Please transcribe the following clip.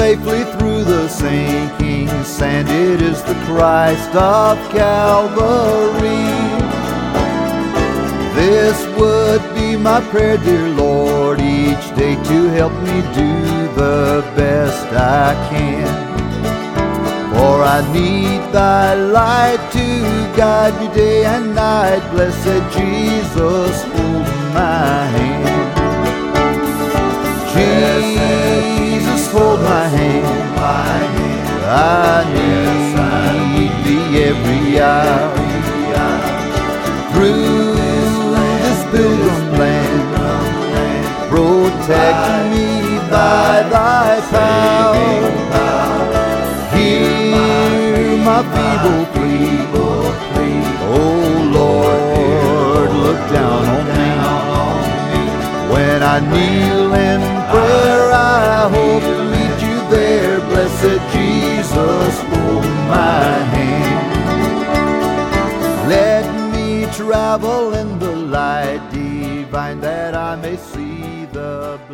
safely through the sinking sand. It is the Christ of Calvary. This would be my prayer, dear Lord, each day to help me do the best I can. For I need thy light to guide me day and night. Blessed Jesus, hold my hand. Jesus, hold my hand. I need thee every hour. Through this pilgrim land, protect me by thy power. Hear my feeble plea. Oh Lord, look down on me. When I kneel in prayer, I hope to meet you there. Blessed Jesus, hold my hand. Let me travel in the light divine, that I may see the